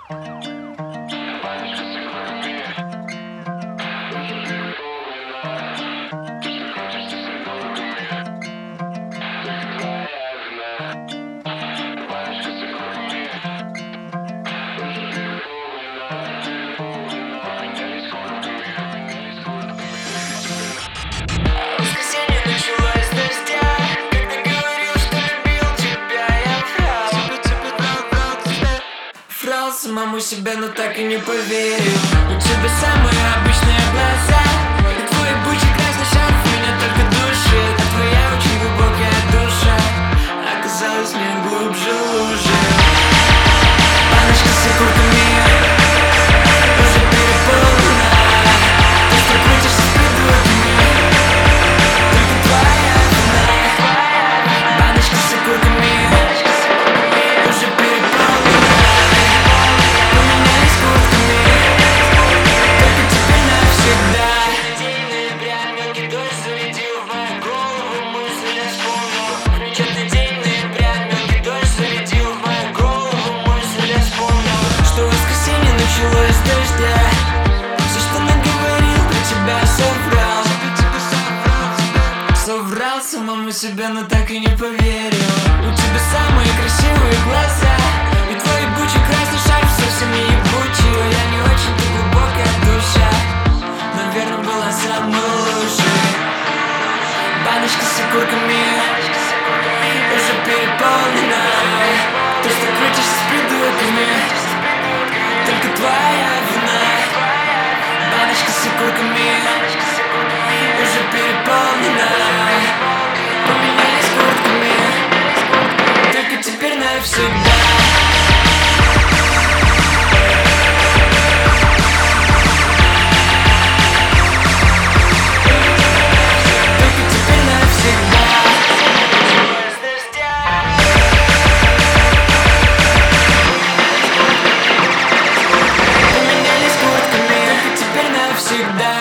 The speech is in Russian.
Самому себе, но так и не поверил. У тебя самые обычные глаза, и твой бычий красный шарф меня только душит. А твоя очень глубокая душа оказалась не глубже лужи. Баночка с окурками уже переполнена. Ты что крутишься с придурками, только твоя вина. Баночка с окурками уже переполнена. Началось с дождя. Все, что наговорил про тебя, соврал самому себе, но так и не поверил. У тебя самые красивые глаза, и твой ебучий красный шарф совсем не ебучий. Я не очень-то глубокая душа, наверное, была самой лучшей. Баночка с окурками уже переполнена. Ты что крутишься с придурками, только твоя вина. Баночка с окурками уже переполнена. Поменялись куртками, только теперь навсегда. Всегда.